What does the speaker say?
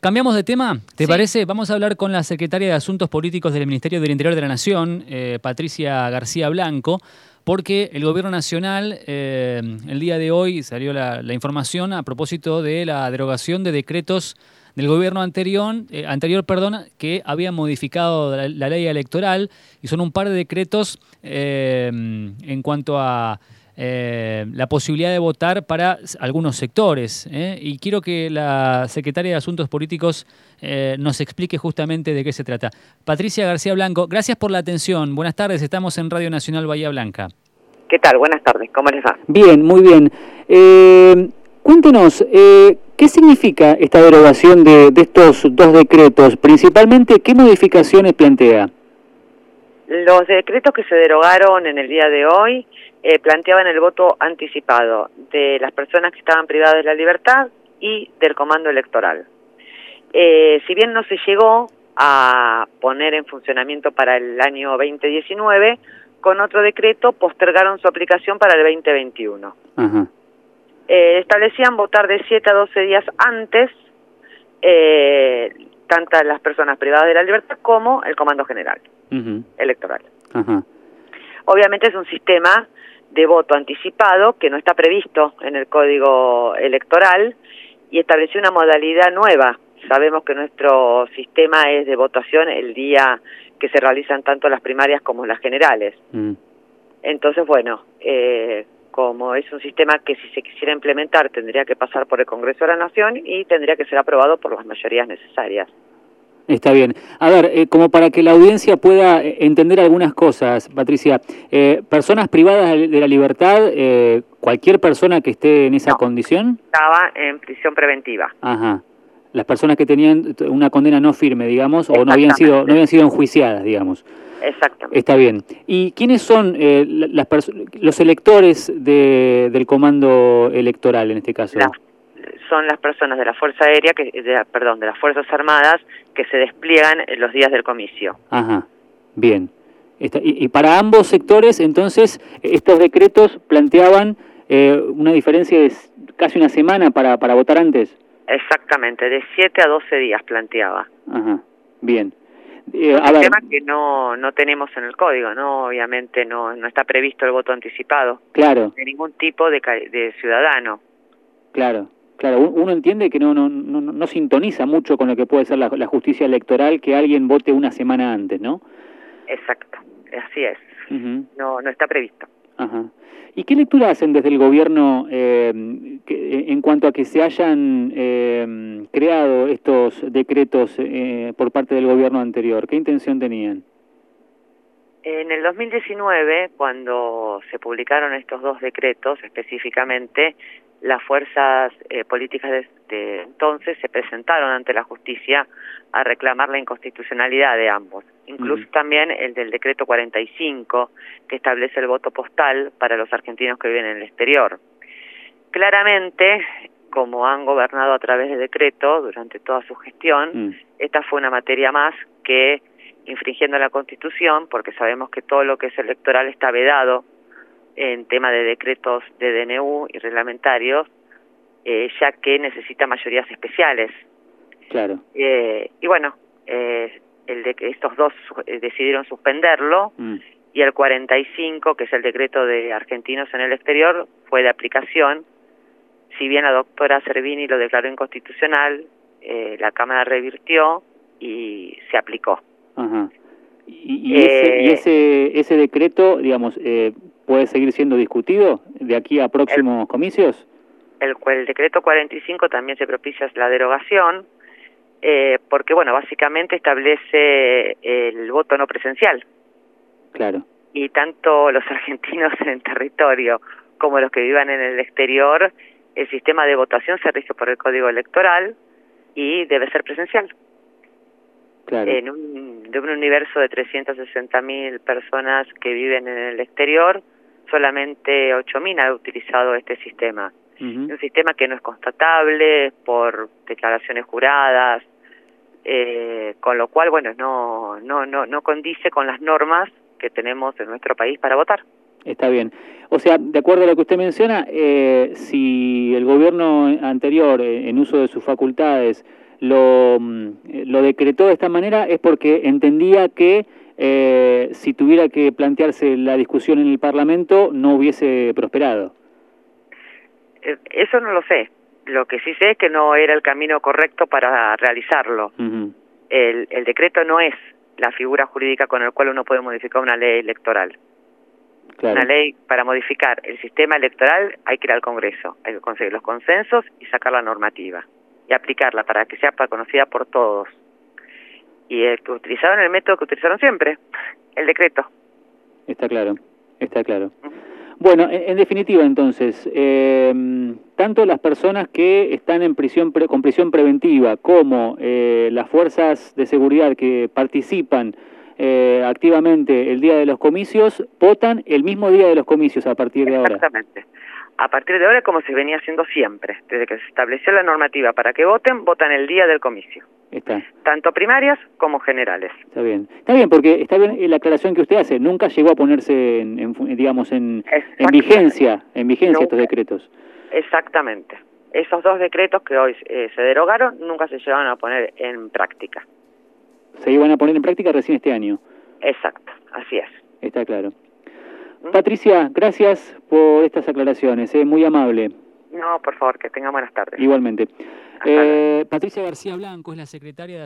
Cambiamos de tema, ¿te Sí. parece? Vamos a hablar con la secretaria de Asuntos Políticos del Ministerio del Interior de la Nación, Patricia García Blanco, porque el Gobierno Nacional, el día de hoy salió la información a propósito de la derogación de decretos del gobierno anterior, que había modificado la ley electoral, y son un par de decretos en cuanto a la posibilidad de votar para algunos sectores, y quiero que la secretaria de Asuntos Políticos nos explique justamente de qué se trata. Patricia García Blanco, gracias por la atención. Buenas tardes, estamos en Radio Nacional Bahía Blanca. ¿Qué tal? Buenas tardes, ¿cómo les va? Bien, muy bien. Cuéntenos, ¿qué significa esta derogación de estos dos decretos? Principalmente, ¿qué modificaciones plantea? Los decretos que se derogaron en el día de hoy planteaban el voto anticipado de las personas que estaban privadas de la libertad y del comando electoral. Si bien no se llegó a poner en funcionamiento para el año 2019, con otro decreto postergaron su aplicación para el 2021. Ajá. Establecían votar de 7 a 12 días antes tanto las personas privadas de la libertad como el comando general electoral. Ajá. Obviamente es un sistema de voto anticipado que no está previsto en el Código Electoral y estableció una modalidad nueva. Sabemos que nuestro sistema es de votación el día que se realizan tanto las primarias como las generales. Entonces, bueno, como es un sistema que si se quisiera implementar tendría que pasar por el Congreso de la Nación y tendría que ser aprobado por las mayorías necesarias. Está bien. A ver, como para que la audiencia pueda entender algunas cosas, Patricia, personas privadas de la libertad, cualquier persona que esté en esa condición. Estaba en prisión preventiva. Ajá. Las personas que tenían una condena no firme, digamos, o no habían sido enjuiciadas, digamos. Exactamente. Está bien. ¿Y quiénes son los electores del comando electoral en este caso? Son las personas de la Fuerza Aérea, de las Fuerzas Armadas, que se despliegan en los días del comicio. Ajá, bien. Y para ambos sectores, entonces, estos decretos planteaban una diferencia de casi una semana para votar antes. Exactamente, de 7 a 12 días planteaba. Ajá, bien. Un sistema que no tenemos en el código, ¿no? Obviamente no está previsto el voto anticipado. Claro. De ningún tipo de ciudadano. Claro. Claro, uno entiende que no sintoniza mucho con lo que puede ser la justicia electoral que alguien vote una semana antes, ¿no? Exacto, así es. No está previsto. Ajá. ¿Y qué lectura hacen desde el gobierno en cuanto a que se hayan creado estos decretos por parte del gobierno anterior? ¿Qué intención tenían? En el 2019, cuando se publicaron estos dos decretos específicamente, las fuerzas políticas de entonces se presentaron ante la justicia a reclamar la inconstitucionalidad de ambos, incluso también el del decreto 45, que establece el voto postal para los argentinos que viven en el exterior. Claramente, como han gobernado a través de decreto durante toda su gestión, esta fue una materia más que, infringiendo la Constitución, porque sabemos que todo lo que es electoral está vedado en tema de decretos de DNU y reglamentarios, ya que necesita mayorías especiales. Claro. Y bueno, estos dos decidieron suspenderlo, y el 45, que es el decreto de argentinos en el exterior, fue de aplicación. Si bien la doctora Servini lo declaró inconstitucional, la Cámara revirtió y se aplicó. Ajá. ¿Y ese decreto, digamos, puede seguir siendo discutido de aquí a próximos comicios? El decreto 45 también se propicia la derogación, porque, bueno, básicamente establece el voto no presencial. Claro. Y tanto los argentinos en el territorio como los que vivan en el exterior, el sistema de votación se rige por el Código Electoral y debe ser presencial. Claro. De un universo de 360.000 personas que viven en el exterior, solamente 8.000 han utilizado este sistema. Un sistema que no es constatable por declaraciones juradas, con lo cual, bueno, no condice con las normas que tenemos en nuestro país para votar. Está bien. O sea, de acuerdo a lo que usted menciona, si el gobierno anterior, en uso de sus facultades, lo decretó de esta manera es porque entendía que si tuviera que plantearse la discusión en el Parlamento no hubiese prosperado. Eso no lo sé. Lo que sí sé es que no era el camino correcto para realizarlo. Uh-huh. El decreto no es la figura jurídica con la cual uno puede modificar una ley electoral. Claro. Una ley, para modificar el sistema electoral hay que ir al Congreso, hay que conseguir los consensos y sacar la normativa y aplicarla para que sea conocida por todos. Y utilizaron el método que utilizaron siempre, el decreto. Está claro, está claro. Bueno, en definitiva entonces, tanto las personas que están en prisión con prisión preventiva como las fuerzas de seguridad que participan activamente el día de los comicios, votan el mismo día de los comicios a partir de ahora. Exactamente. A partir de ahora, como se venía haciendo siempre, desde que se estableció la normativa para que voten, votan el día del comicio. Está. Tanto primarias como generales. Está bien, porque está bien la aclaración que usted hace, nunca llegó a ponerse en vigencia estos decretos. Exactamente. Esos dos decretos que hoy se derogaron nunca se llevaron a poner en práctica. Se iban a poner en práctica recién este año. Exacto, así es. Está claro. Patricia, gracias por estas aclaraciones, muy amable. No, por favor, que tenga buenas tardes. Igualmente. Patricia García Blanco es la secretaria de